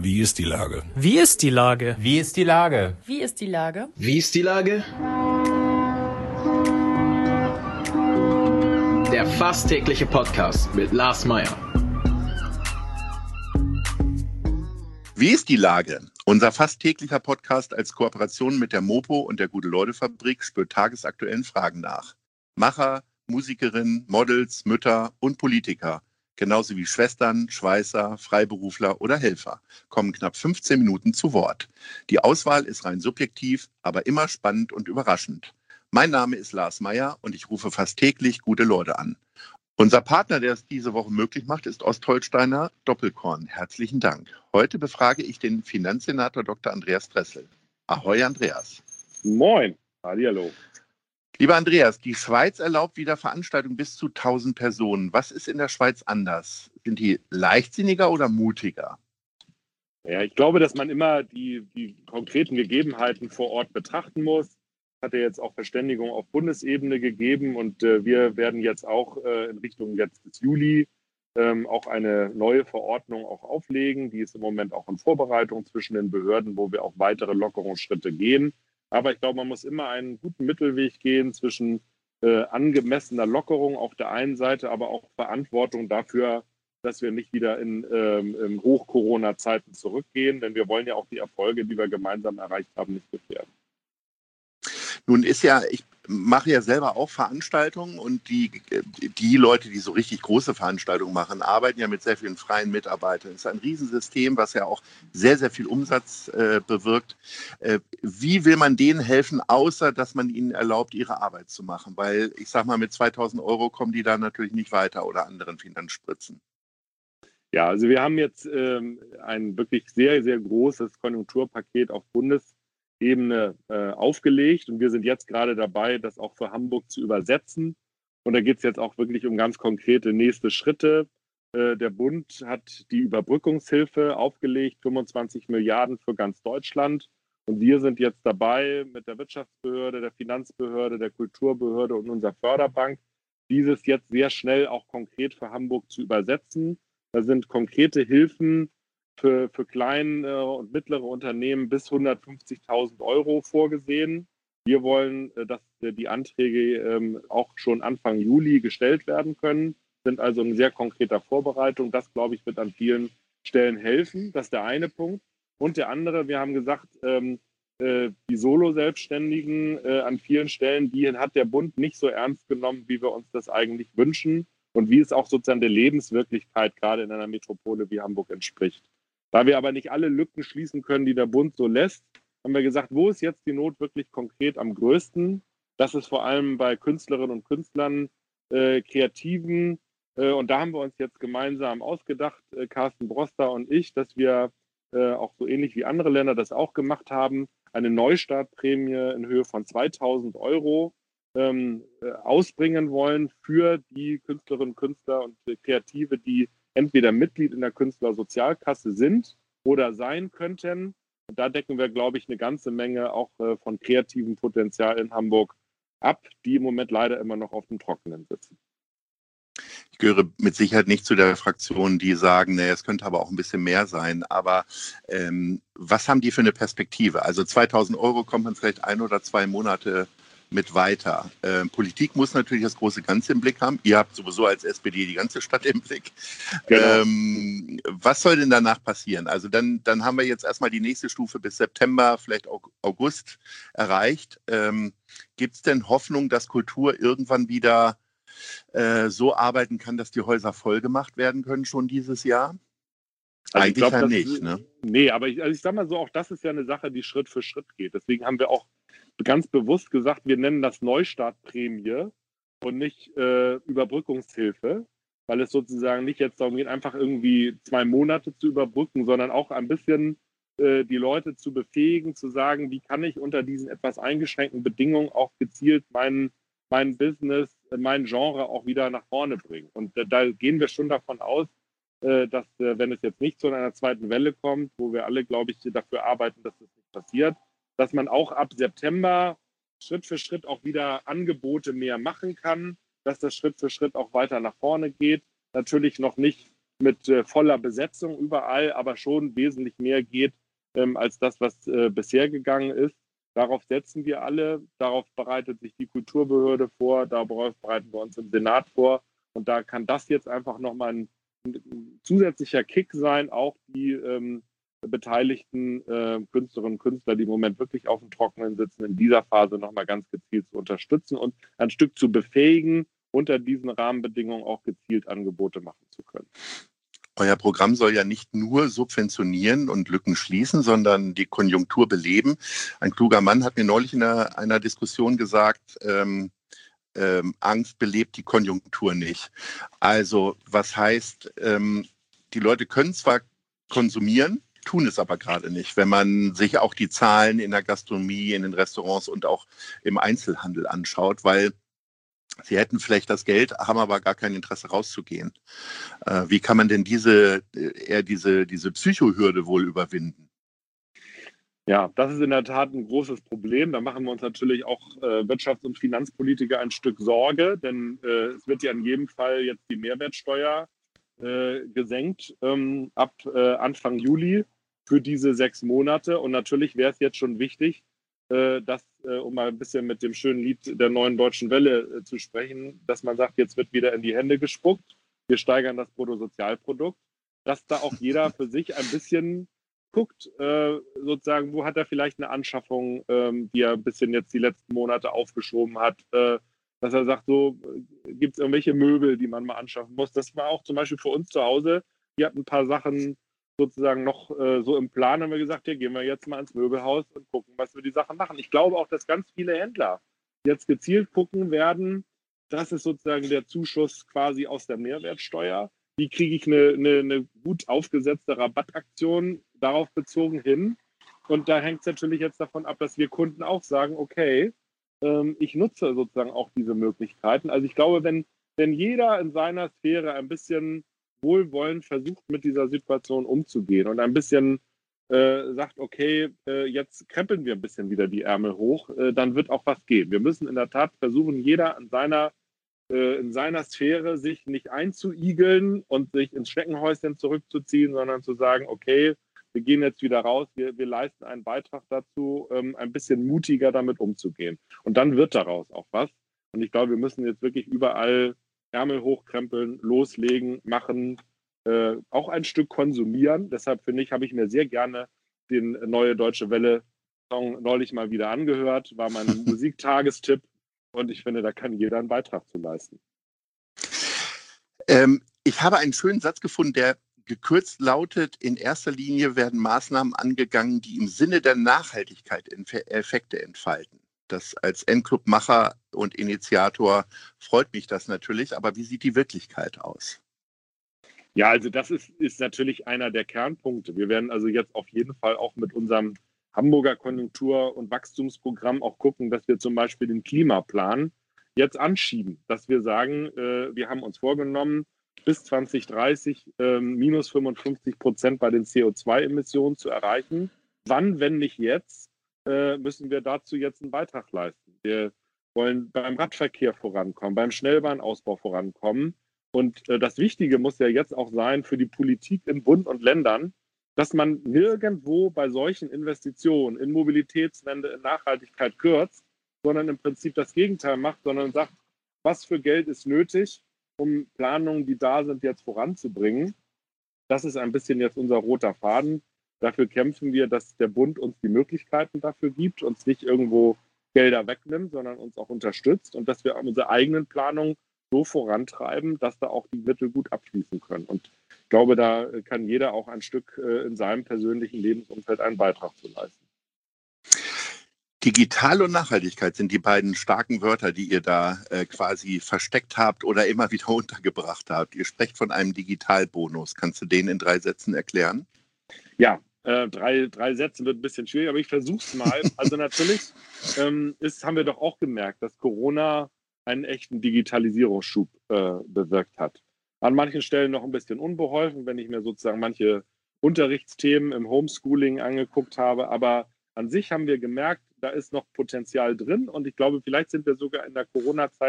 Wie ist die Lage? Wie ist die Lage? Wie ist die Lage? Wie ist die Lage? Wie ist die Lage? Der fast tägliche Podcast mit Lars Meyer. Wie ist die Lage? Unser fast täglicher Podcast als Kooperation mit der Mopo und der Gute-Leute-Fabrik spürt tagesaktuellen Fragen nach. Macher, Musikerinnen, Models, Mütter und Politiker, genauso wie Schwestern, Schweißer, Freiberufler oder Helfer, kommen knapp 15 Minuten zu Wort. Die Auswahl ist rein subjektiv, aber immer spannend und überraschend. Mein Name ist Lars Meyer und ich rufe fast täglich gute Leute an. Unser Partner, der es diese Woche möglich macht, ist Ostholsteiner Doppelkorn. Herzlichen Dank. Heute befrage ich den Finanzsenator Dr. Andreas Dressel. Ahoi, Andreas. Moin. Hallihallo. Lieber Andreas, die Schweiz erlaubt wieder Veranstaltungen bis zu 1000 Personen. Was ist in der Schweiz anders? Sind die leichtsinniger oder mutiger? Ja, ich glaube, dass man immer die konkreten Gegebenheiten vor Ort betrachten muss. Hat ja jetzt auch Verständigung auf Bundesebene gegeben und wir werden jetzt auch in Richtung jetzt bis Juli auch eine neue Verordnung auch auflegen. Die ist im Moment auch in Vorbereitung zwischen den Behörden, wo wir auch weitere Lockerungsschritte gehen. Aber ich glaube, man muss immer einen guten Mittelweg gehen zwischen angemessener Lockerung auf der einen Seite, aber auch Verantwortung dafür, dass wir nicht wieder in Hoch-Corona-Zeiten zurückgehen. Denn wir wollen ja auch die Erfolge, die wir gemeinsam erreicht haben, nicht gefährden. Nun ich mache ja selber auch Veranstaltungen und die Leute, die so richtig große Veranstaltungen machen, arbeiten ja mit sehr vielen freien Mitarbeitern. Es ist ein Riesensystem, was ja auch sehr, sehr viel Umsatz bewirkt. Wie will man denen helfen, außer dass man ihnen erlaubt, ihre Arbeit zu machen? Weil ich sage mal, mit 2000 € kommen die da natürlich nicht weiter oder anderen Finanzspritzen. Ja, also wir haben jetzt ein wirklich sehr, sehr großes Konjunkturpaket auf Bundesebene aufgelegt und wir sind jetzt gerade dabei, das auch für Hamburg zu übersetzen. Und da geht es jetzt auch wirklich um ganz konkrete nächste Schritte. Der Bund hat die Überbrückungshilfe aufgelegt, 25 Milliarden für ganz Deutschland. Und wir sind jetzt dabei, mit der Wirtschaftsbehörde, der Finanzbehörde, der Kulturbehörde und unserer Förderbank, dieses jetzt sehr schnell auch konkret für Hamburg zu übersetzen. Da sind konkrete Hilfen für kleine und mittlere Unternehmen bis 150.000 € vorgesehen. Wir wollen, dass die Anträge auch schon Anfang Juli gestellt werden können, sind also in sehr konkreter Vorbereitung. Das, glaube ich, wird an vielen Stellen helfen. Das ist der eine Punkt. Und der andere, wir haben gesagt, die Solo-Selbstständigen an vielen Stellen, die hat der Bund nicht so ernst genommen, wie wir uns das eigentlich wünschen und wie es auch sozusagen der Lebenswirklichkeit gerade in einer Metropole wie Hamburg entspricht. Da wir aber nicht alle Lücken schließen können, die der Bund so lässt, haben wir gesagt, wo ist jetzt die Not wirklich konkret am größten? Das ist vor allem bei Künstlerinnen und Künstlern, Kreativen. Und da haben wir uns jetzt gemeinsam ausgedacht, Carsten Broster und ich, dass wir auch so ähnlich wie andere Länder das auch gemacht haben, eine Neustartprämie in Höhe von 2.000 € ausbringen wollen für die Künstlerinnen und Künstler und Kreative, die entweder Mitglied in der Künstlersozialkasse sind oder sein könnten. Und da decken wir, glaube ich, eine ganze Menge auch von kreativem Potenzial in Hamburg ab, die im Moment leider immer noch auf dem Trockenen sitzen. Ich gehöre mit Sicherheit nicht zu der Fraktion, die sagen, nee, es könnte aber auch ein bisschen mehr sein. Aber was haben die für eine Perspektive? Also 2.000 € kommt man vielleicht 1 oder 2 Monate mit weiter. Politik muss natürlich das große Ganze im Blick haben. Ihr habt sowieso als SPD die ganze Stadt im Blick. Genau. Was soll denn danach passieren? Also dann haben wir jetzt erstmal die nächste Stufe bis September, vielleicht auch August erreicht. Gibt es denn Hoffnung, dass Kultur irgendwann wieder so arbeiten kann, dass die Häuser voll gemacht werden können schon dieses Jahr? Also eigentlich ja nicht, ne? Nee, aber ich sage mal so, auch das ist ja eine Sache, die Schritt für Schritt geht. Deswegen haben wir auch ganz bewusst gesagt, wir nennen das Neustartprämie und nicht Überbrückungshilfe, weil es sozusagen nicht jetzt darum geht, einfach irgendwie 2 Monate zu überbrücken, sondern auch ein bisschen die Leute zu befähigen, zu sagen, wie kann ich unter diesen etwas eingeschränkten Bedingungen auch gezielt mein Business, mein Genre auch wieder nach vorne bringen. Und da gehen wir schon davon aus, dass wenn es jetzt nicht zu einer zweiten Welle kommt, wo wir alle, glaube ich, dafür arbeiten, dass das nicht passiert, dass man auch ab September Schritt für Schritt auch wieder Angebote mehr machen kann, dass das Schritt für Schritt auch weiter nach vorne geht. Natürlich noch nicht mit voller Besetzung überall, aber schon wesentlich mehr geht als das, was bisher gegangen ist. Darauf setzen wir alle, darauf bereitet sich die Kulturbehörde vor, darauf bereiten wir uns im Senat vor. Und da kann das jetzt einfach nochmal ein zusätzlicher Kick sein, auch die beteiligten Künstlerinnen und Künstler, die im Moment wirklich auf dem Trockenen sitzen, in dieser Phase nochmal ganz gezielt zu unterstützen und ein Stück zu befähigen, unter diesen Rahmenbedingungen auch gezielt Angebote machen zu können. Euer Programm soll ja nicht nur subventionieren und Lücken schließen, sondern die Konjunktur beleben. Ein kluger Mann hat mir neulich in einer Diskussion gesagt, Angst belebt die Konjunktur nicht. Also was heißt, die Leute können zwar konsumieren, tun es aber gerade nicht, wenn man sich auch die Zahlen in der Gastronomie, in den Restaurants und auch im Einzelhandel anschaut, weil sie hätten vielleicht das Geld, haben aber gar kein Interesse rauszugehen. Wie kann man denn diese Psychohürde wohl überwinden? Ja, das ist in der Tat ein großes Problem. Da machen wir uns natürlich auch Wirtschafts- und Finanzpolitiker ein Stück Sorge, denn es wird ja in jedem Fall jetzt die Mehrwertsteuer gesenkt ab Anfang Juli für diese 6 Monate. Und natürlich wäre es jetzt schon wichtig, dass, um mal ein bisschen mit dem schönen Lied der Neuen Deutschen Welle zu sprechen, dass man sagt, jetzt wird wieder in die Hände gespuckt, wir steigern das Bruttosozialprodukt, dass da auch jeder für sich ein bisschen guckt, sozusagen, wo hat er vielleicht eine Anschaffung, die er ein bisschen jetzt die letzten Monate aufgeschoben hat, dass er sagt, so gibt es irgendwelche Möbel, die man mal anschaffen muss. Das war auch zum Beispiel für uns zu Hause, wir hatten ein paar Sachen sozusagen noch so im Plan, haben wir gesagt, hier gehen wir jetzt mal ins Möbelhaus und gucken, was wir die Sachen machen. Ich glaube auch, dass ganz viele Händler jetzt gezielt gucken werden, das ist sozusagen der Zuschuss quasi aus der Mehrwertsteuer. Wie kriege ich eine gut aufgesetzte Rabattaktion darauf bezogen hin? Und da hängt es natürlich jetzt davon ab, dass wir Kunden auch sagen, okay, ich nutze sozusagen auch diese Möglichkeiten. Also ich glaube, wenn jeder in seiner Sphäre ein bisschen wohlwollend versucht, mit dieser Situation umzugehen und ein bisschen sagt, okay, jetzt krempeln wir ein bisschen wieder die Ärmel hoch, dann wird auch was gehen. Wir müssen in der Tat versuchen, jeder in seiner Sphäre sich nicht einzuigeln und sich ins Schneckenhäuschen zurückzuziehen, sondern zu sagen, okay, wir gehen jetzt wieder raus, wir leisten einen Beitrag dazu, ein bisschen mutiger damit umzugehen. Und dann wird daraus auch was. Und ich glaube, wir müssen jetzt wirklich überall Ärmel hochkrempeln, loslegen, machen, auch ein Stück konsumieren. Deshalb finde ich, habe ich mir sehr gerne den Neue Deutsche Welle-Song neulich mal wieder angehört, war mein Musiktagestipp. Und ich finde, da kann jeder einen Beitrag zu leisten. Ich habe einen schönen Satz gefunden, der gekürzt lautet, in erster Linie werden Maßnahmen angegangen, die im Sinne der Nachhaltigkeit Effekte entfalten. Das als N-Club-Macher und Initiator freut mich das natürlich, aber wie sieht die Wirklichkeit aus? Ja, also das ist natürlich einer der Kernpunkte. Wir werden also jetzt auf jeden Fall auch mit unserem Hamburger Konjunktur- und Wachstumsprogramm auch gucken, dass wir zum Beispiel den Klimaplan jetzt anschieben, dass wir sagen, wir haben uns vorgenommen, bis 2030 minus 55% bei den CO2-Emissionen zu erreichen. Wann, wenn nicht jetzt, müssen wir dazu jetzt einen Beitrag leisten. Wir wollen beim Radverkehr vorankommen, beim Schnellbahnausbau vorankommen. Und das Wichtige muss ja jetzt auch sein für die Politik in Bund und Ländern, dass man nirgendwo bei solchen Investitionen in Mobilitätswende, in Nachhaltigkeit kürzt, sondern im Prinzip das Gegenteil macht, sondern sagt, was für Geld ist nötig, um Planungen, die da sind, jetzt voranzubringen. Das ist ein bisschen jetzt unser roter Faden. Dafür kämpfen wir, dass der Bund uns die Möglichkeiten dafür gibt, uns nicht irgendwo Gelder wegnimmt, sondern uns auch unterstützt und dass wir unsere eigenen Planungen so vorantreiben, dass da auch die Mittel gut abfließen können. Und ich glaube, da kann jeder auch ein Stück in seinem persönlichen Lebensumfeld einen Beitrag zu leisten. Digital und Nachhaltigkeit sind die beiden starken Wörter, die ihr da quasi versteckt habt oder immer wieder untergebracht habt. Ihr sprecht von einem Digitalbonus. Kannst du den in 3 Sätzen erklären? Ja, 3 Sätze wird ein bisschen schwierig, aber ich versuche es mal. Also natürlich haben wir doch auch gemerkt, dass Corona einen echten Digitalisierungsschub bewirkt hat. An manchen Stellen noch ein bisschen unbeholfen, wenn ich mir sozusagen manche Unterrichtsthemen im Homeschooling angeguckt habe. Aber an sich haben wir gemerkt, da ist noch Potenzial drin. Und ich glaube, vielleicht sind wir sogar in der Corona-Zeit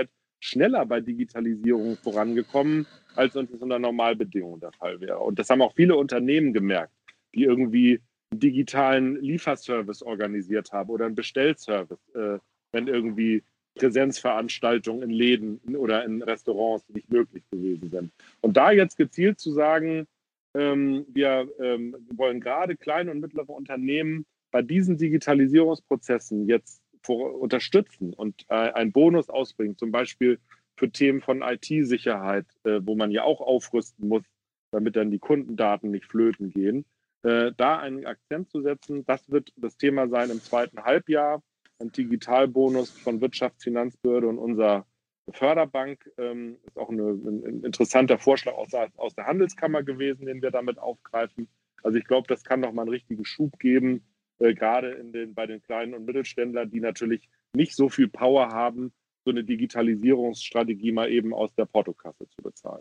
schneller bei Digitalisierung vorangekommen, als uns das unter Normalbedingungen der Fall wäre. Und das haben auch viele Unternehmen gemerkt, die irgendwie einen digitalen Lieferservice organisiert haben oder einen Bestellservice, wenn irgendwie Präsenzveranstaltungen in Läden oder in Restaurants nicht möglich gewesen sind. Und da jetzt gezielt zu sagen, wir wollen gerade kleine und mittlere Unternehmen bei diesen Digitalisierungsprozessen jetzt unterstützen und einen Bonus ausbringen, zum Beispiel für Themen von IT-Sicherheit, wo man ja auch aufrüsten muss, damit dann die Kundendaten nicht flöten gehen. Da einen Akzent zu setzen, das wird das Thema sein im zweiten Halbjahr. Ein Digitalbonus von Wirtschaftsfinanzbehörde und unserer Förderbank ist auch ein interessanter Vorschlag aus der Handelskammer gewesen, den wir damit aufgreifen. Also ich glaube, das kann noch mal einen richtigen Schub geben, gerade bei den kleinen und Mittelständlern, die natürlich nicht so viel Power haben, so eine Digitalisierungsstrategie mal eben aus der Portokasse zu bezahlen.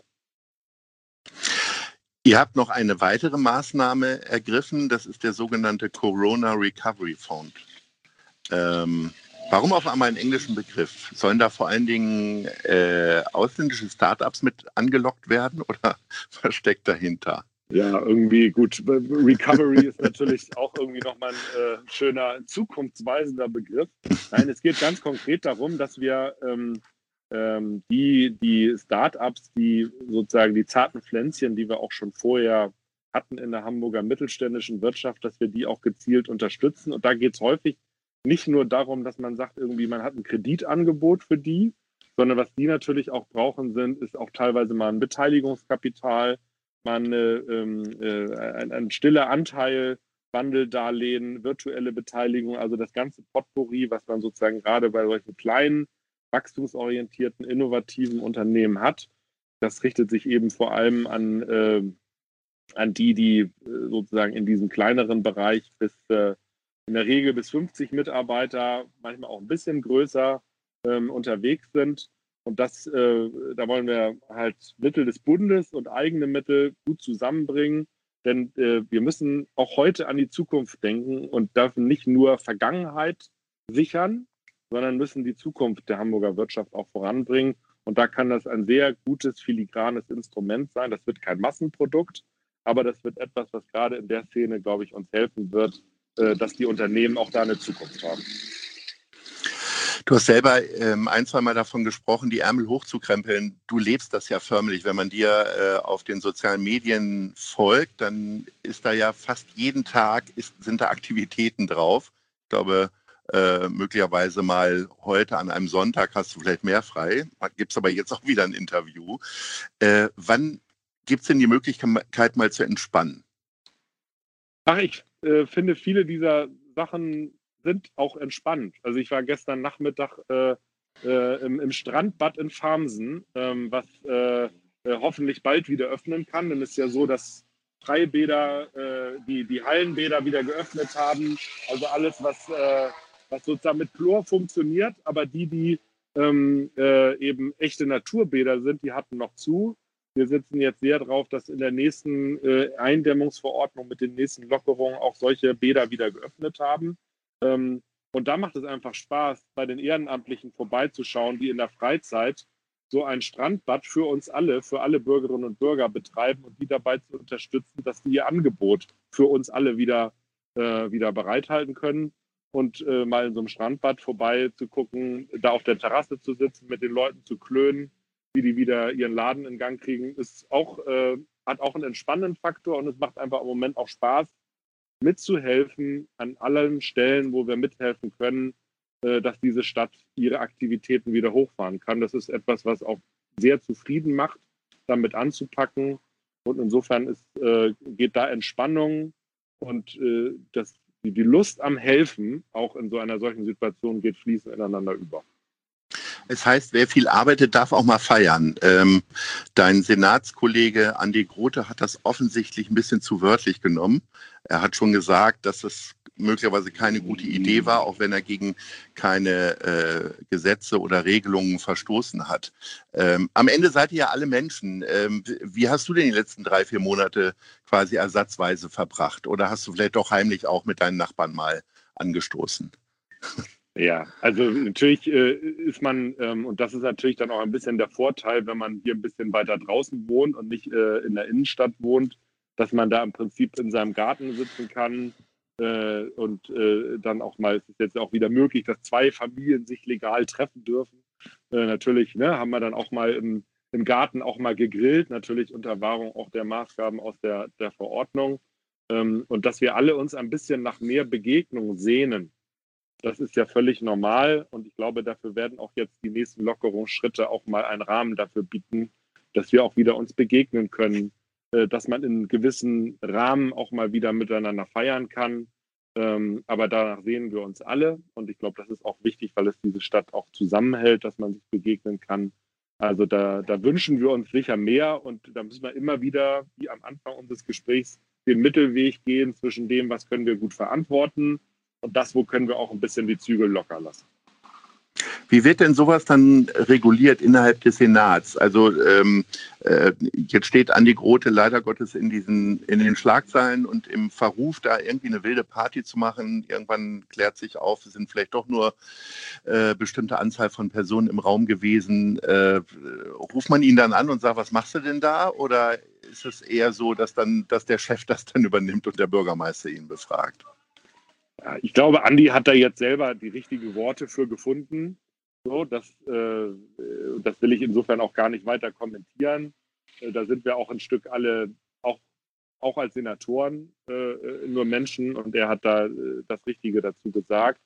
Ihr habt noch eine weitere Maßnahme ergriffen, das ist der sogenannte Corona Recovery Fund. Warum auf einmal einen englischen Begriff? Sollen da vor allen Dingen ausländische Startups mit angelockt werden oder was steckt dahinter? Ja, irgendwie gut. Recovery ist natürlich auch irgendwie nochmal ein schöner, zukunftsweisender Begriff. Nein, es geht ganz konkret darum, dass wir die Startups, die sozusagen die zarten Pflänzchen, die wir auch schon vorher hatten in der Hamburger mittelständischen Wirtschaft, dass wir die auch gezielt unterstützen. Und da geht es häufig nicht nur darum, dass man sagt, irgendwie man hat ein Kreditangebot für die, sondern was die natürlich auch brauchen ist auch teilweise mal ein Beteiligungskapital, mal ein stiller Anteil, Wandeldarlehen, virtuelle Beteiligung, also das ganze Potpourri, was man sozusagen gerade bei solchen kleinen, wachstumsorientierten, innovativen Unternehmen hat. Das richtet sich eben vor allem an die sozusagen in diesem kleineren Bereich in der Regel bis 50 Mitarbeiter, manchmal auch ein bisschen größer unterwegs sind. Und da wollen wir halt Mittel des Bundes und eigene Mittel gut zusammenbringen. Denn wir müssen auch heute an die Zukunft denken und dürfen nicht nur Vergangenheit sichern, sondern müssen die Zukunft der Hamburger Wirtschaft auch voranbringen. Und da kann das ein sehr gutes, filigranes Instrument sein. Das wird kein Massenprodukt, aber das wird etwas, was gerade in der Szene, glaube ich, uns helfen wird, dass die Unternehmen auch da eine Zukunft haben. Du hast selber ein, zwei Mal davon gesprochen, die Ärmel hochzukrempeln. Du lebst das ja förmlich. Wenn man dir auf den sozialen Medien folgt, dann ist da ja fast jeden Tag sind da Aktivitäten drauf. Ich glaube, möglicherweise mal heute an einem Sonntag hast du vielleicht mehr frei. Gibt es aber jetzt auch wieder ein Interview. Wann gibt es denn die Möglichkeit, mal zu entspannen? Ich finde, viele dieser Sachen sind auch entspannt. Also ich war gestern Nachmittag im Strandbad in Farmsen, was hoffentlich bald wieder öffnen kann. Denn es ist ja so, dass Freibäder, die Hallenbäder wieder geöffnet haben. Also alles, was sozusagen mit Chlor funktioniert. Aber die eben echte Naturbäder sind, die hatten noch zu. Wir sitzen jetzt sehr drauf, dass in der nächsten Eindämmungsverordnung mit den nächsten Lockerungen auch solche Bäder wieder geöffnet haben. Und da macht es einfach Spaß, bei den Ehrenamtlichen vorbeizuschauen, die in der Freizeit so ein Strandbad für uns alle, für alle Bürgerinnen und Bürger betreiben und die dabei zu unterstützen, dass die ihr Angebot für uns alle wieder bereithalten können. Und mal in so einem Strandbad vorbei zu gucken, da auf der Terrasse zu sitzen, mit den Leuten zu klönen, wie die wieder ihren Laden in Gang kriegen, hat auch einen entspannenden Faktor und es macht einfach im Moment auch Spaß, mitzuhelfen an allen Stellen, wo wir mithelfen können, dass diese Stadt ihre Aktivitäten wieder hochfahren kann. Das ist etwas, was auch sehr zufrieden macht, damit anzupacken. Und insofern geht da Entspannung und die Lust am Helfen auch in so einer solchen Situation geht fließend ineinander über. Es heißt, wer viel arbeitet, darf auch mal feiern. Dein Senatskollege Andi Grote hat das offensichtlich ein bisschen zu wörtlich genommen. Er hat schon gesagt, dass es möglicherweise keine gute Idee war, auch wenn er gegen keine Gesetze oder Regelungen verstoßen hat. Am Ende seid ihr ja alle Menschen. Wie hast du denn die letzten 3-4 Monate quasi ersatzweise verbracht? Oder hast du vielleicht doch heimlich auch mit deinen Nachbarn mal angestoßen? Ja, also natürlich ist man, und das ist natürlich dann auch ein bisschen der Vorteil, wenn man hier ein bisschen weiter draußen wohnt und nicht in der Innenstadt wohnt, dass man da im Prinzip in seinem Garten sitzen kann und dann auch mal, es ist jetzt auch wieder möglich, dass 2 Familien sich legal treffen dürfen. Natürlich, ne, haben wir dann auch mal im Garten auch mal gegrillt, natürlich unter Wahrung auch der Maßgaben aus der Verordnung. Und dass wir alle uns ein bisschen nach mehr Begegnung sehnen. Das ist ja völlig normal und ich glaube, dafür werden auch jetzt die nächsten Lockerungsschritte auch mal einen Rahmen dafür bieten, dass wir auch wieder uns begegnen können, dass man in gewissen Rahmen auch mal wieder miteinander feiern kann. Aber danach sehen wir uns alle und ich glaube, das ist auch wichtig, weil es diese Stadt auch zusammenhält, dass man sich begegnen kann. Also da wünschen wir uns sicher mehr und da müssen wir immer wieder, wie am Anfang unseres Gesprächs, den Mittelweg gehen zwischen dem, was können wir gut verantworten und das, wo können wir auch ein bisschen die Zügel locker lassen. Wie wird denn sowas dann reguliert innerhalb des Senats? Also jetzt steht Andi Grote leider Gottes in den Schlagzeilen und im Verruf, da irgendwie eine wilde Party zu machen. Irgendwann klärt sich auf, es sind vielleicht doch nur bestimmte Anzahl von Personen im Raum gewesen. Ruft man ihn dann an und sagt, was machst du denn da? Oder ist es eher so, dass der Chef das dann übernimmt und der Bürgermeister ihn befragt? Ja, ich glaube, Andi hat da jetzt selber die richtigen Worte für gefunden. So, das will ich insofern auch gar nicht weiter kommentieren. Da sind wir auch ein Stück alle, auch als Senatoren, nur Menschen und er hat da das Richtige dazu gesagt.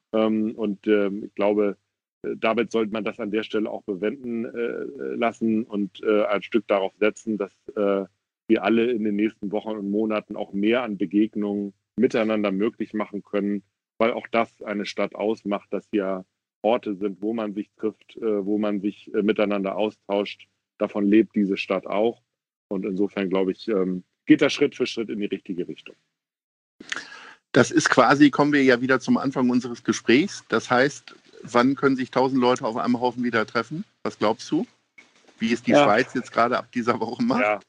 Ich glaube, damit sollte man das an der Stelle auch bewenden lassen und ein Stück darauf setzen, dass wir alle in den nächsten Wochen und Monaten auch mehr an Begegnungen miteinander möglich machen können, weil auch das eine Stadt ausmacht, dass hier Orte sind, wo man sich trifft, wo man sich miteinander austauscht. Davon lebt diese Stadt auch. Und insofern, glaube ich, geht das Schritt für Schritt in die richtige Richtung. Das ist quasi, kommen wir ja wieder zum Anfang unseres Gesprächs. Das heißt, wann können sich 1000 Leute auf einem Haufen wieder treffen? Was glaubst du? Wie es die Schweiz jetzt gerade ab dieser Woche macht? Ja.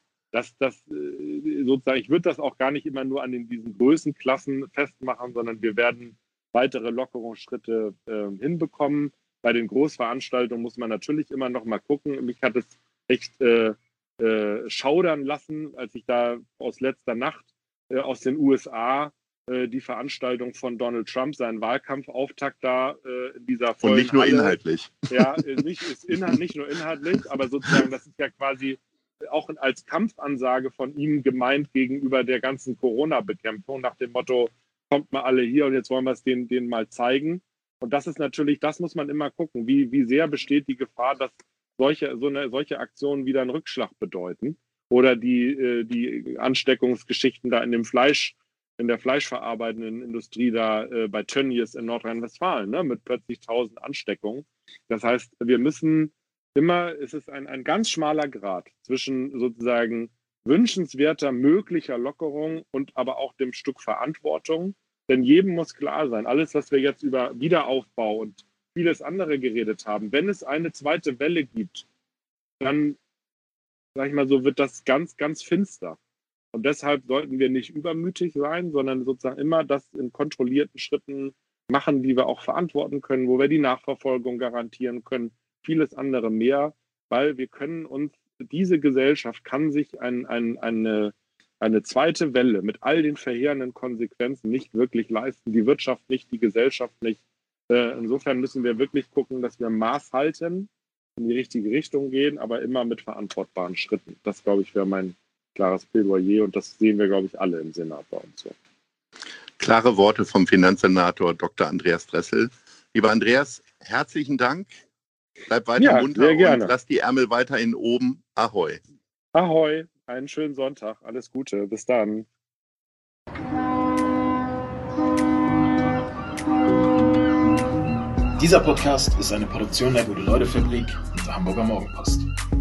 Sozusagen, ich würde das auch gar nicht immer nur an diesen Größenklassen festmachen, sondern wir werden weitere Lockerungsschritte hinbekommen. Bei den Großveranstaltungen muss man natürlich immer noch mal gucken. Mich hat es echt schaudern lassen, als ich da aus letzter Nacht aus den USA die Veranstaltung von Donald Trump, seinen Wahlkampfauftakt da in dieser vollen Und nicht nur Halle, inhaltlich. Ja, nicht nur inhaltlich, aber sozusagen, das ist ja quasi auch als Kampfansage von ihm gemeint gegenüber der ganzen Corona-Bekämpfung, nach dem Motto, kommt mal alle hier und jetzt wollen wir es denen mal zeigen. Und das ist natürlich, das muss man immer gucken, wie sehr besteht die Gefahr, dass solche Aktionen wieder einen Rückschlag bedeuten oder die Ansteckungsgeschichten da in der fleischverarbeitenden Industrie da bei Tönnies in Nordrhein-Westfalen, ne, mit plötzlich 1000 Ansteckungen. Das heißt, wir müssen es ist ein ganz schmaler Grat zwischen sozusagen wünschenswerter, möglicher Lockerung und aber auch dem Stück Verantwortung. Denn jedem muss klar sein, alles, was wir jetzt über Wiederaufbau und vieles andere geredet haben, wenn es eine zweite Welle gibt, dann, sag ich mal so, wird das ganz, ganz finster. Und deshalb sollten wir nicht übermütig sein, sondern sozusagen immer das in kontrollierten Schritten machen, die wir auch verantworten können, wo wir die Nachverfolgung garantieren können, vieles andere mehr, weil wir können uns, diese Gesellschaft kann sich eine zweite Welle mit all den verheerenden Konsequenzen nicht wirklich leisten, die Wirtschaft nicht, die Gesellschaft nicht. Insofern müssen wir wirklich gucken, dass wir Maß halten, in die richtige Richtung gehen, aber immer mit verantwortbaren Schritten. Das, glaube ich, wäre mein klares Plädoyer und das sehen wir, glaube ich, alle im Senat bei uns so. Klare Worte vom Finanzsenator Dr. Andreas Dressel. Lieber Andreas, herzlichen Dank. Bleib weiter munter und lass die Ärmel weiterhin oben. Ahoi. Ahoi, einen schönen Sonntag. Alles Gute. Bis dann. Dieser Podcast ist eine Produktion der Gute-Leute-Fabrik und der Hamburger Morgenpost.